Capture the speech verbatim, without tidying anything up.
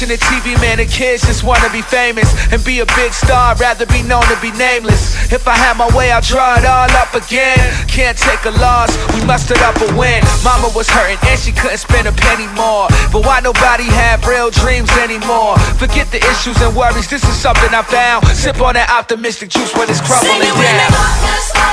watching the T V, man, the kids just wanna be famous and be a big star, rather be known to be nameless. If I had my way, I'll draw it all up again. Can't take a loss, we mustered up a win. Mama was hurting and she couldn't spend a penny more. But why nobody have real dreams anymore? Forget the issues and worries, this is something I found. Sip on that optimistic juice when it's crumbling down.